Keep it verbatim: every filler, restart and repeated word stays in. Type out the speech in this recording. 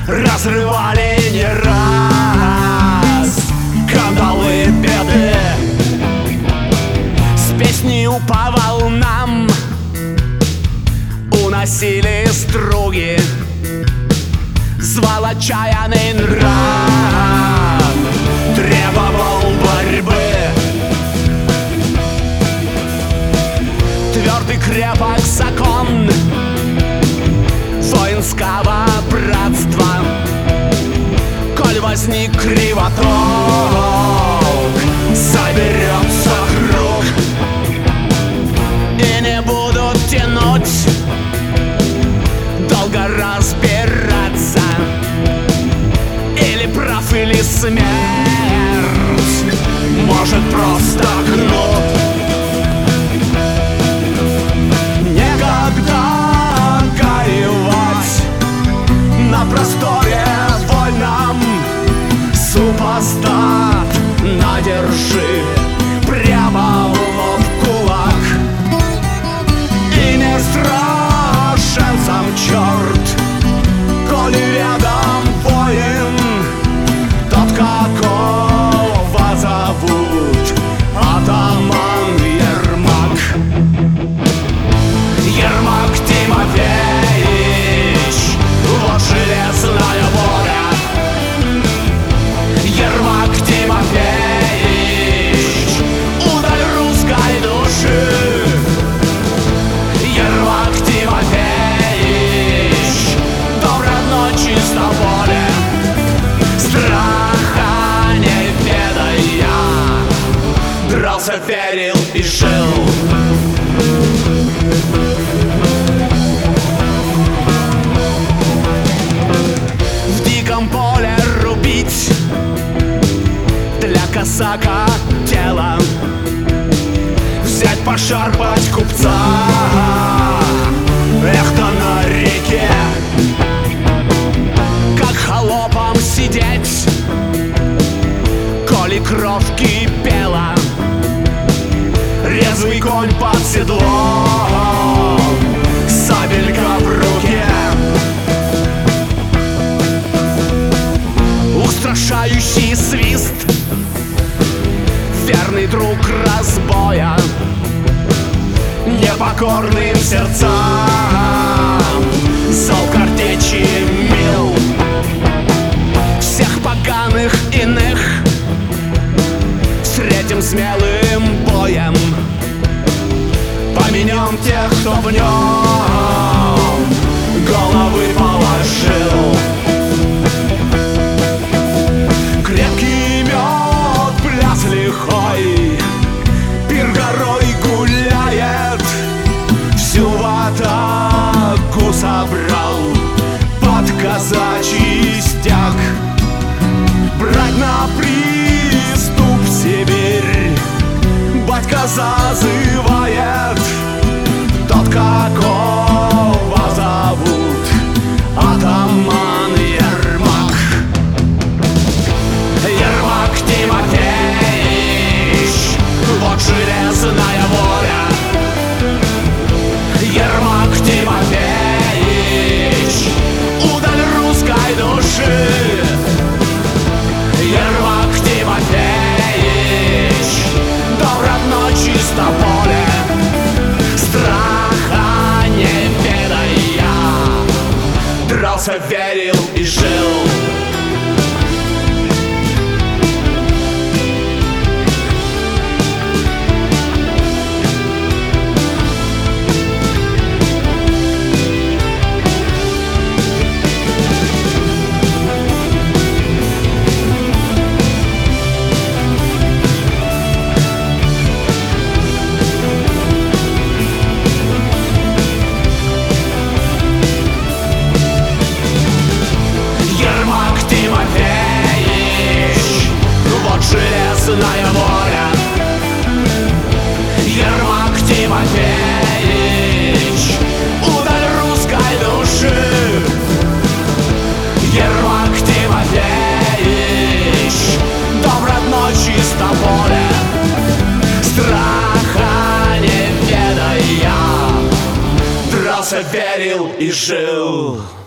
разрывали не раз кандалы беды. С песней по волнам уносили струги, звал отчаянный нрав, требовал борьбы. Твердый крепок закон воинского братства. Коль возник кривоток, соберется круг, и не будут тянуть, долго разбираться, или прав, или смерть, может просто кнут. Некогда горевать на просторе вольном, супостат надержи прямо в лоб кулак. И не страшен сам черт, коли рядом воин, тот, какого зовут атаман Ермак. Ермак Тимофеевич, вот железная воля. Ермак Тимофеевич, удаль русской души. Ермак Тимофеевич, дом родной чисто поле, страха не ведая, дрался, верил и жил. В диком поле рубить для казака тело, взять, пошарпать купца, эх-то на реке. Как холопом сидеть, коли кровь кипела, резвый конь под седлом, сабелька в руке. Устрашающий свист, верный друг разбоя, непокорным сердцам зол картечи мил. Всех поганых иных встретим смелым боем, поменем тех, кто в нем головы положил. Крепкий мед, пляс лихой, пир горой гуляет, всю атаку собрал под казачий стяг. Брать на приступ Сибирь батька зазывает, тот, какого зовут атаман Ермак. Ермак Тимофеевич, вот железная воля. Ермак Тимофеевич, удаль русской души. Ермак Тимофеевич, дом родной чисто поле, страха не ведая, дрался, верил и жил. Железная воля. Ермак Тимофеевич, удаль русской души. Ермак Тимофеевич, дом родной чисто поле, страха не ведая, дрался, верил и жил.